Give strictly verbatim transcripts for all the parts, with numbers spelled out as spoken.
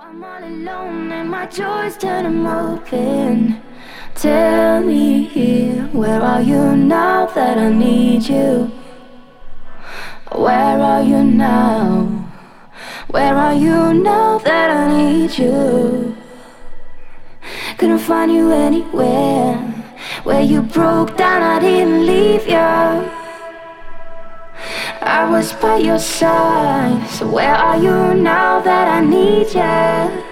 I'm all alone and my joys turn them open. Tell me, where are you now that I need you? Where are you now? Where are you now that I need you? Couldn't find you anywhere. Where you broke down, I didn't leave you. I was by your side. So where are you now that I need you?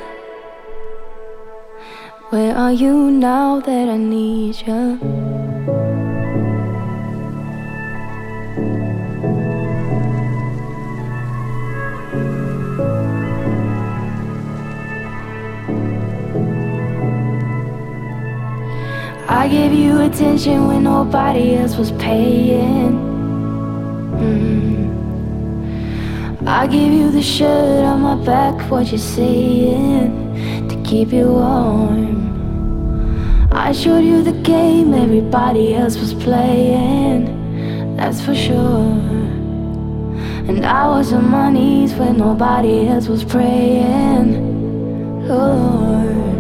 Where are you now that I need you? I gave you attention when nobody else was paying. mm. I gave you the shirt on my back, what you saying, to keep you warm. I showed you the game everybody else was playing, that's for sure. And I was on my knees when nobody else was praying, Lord.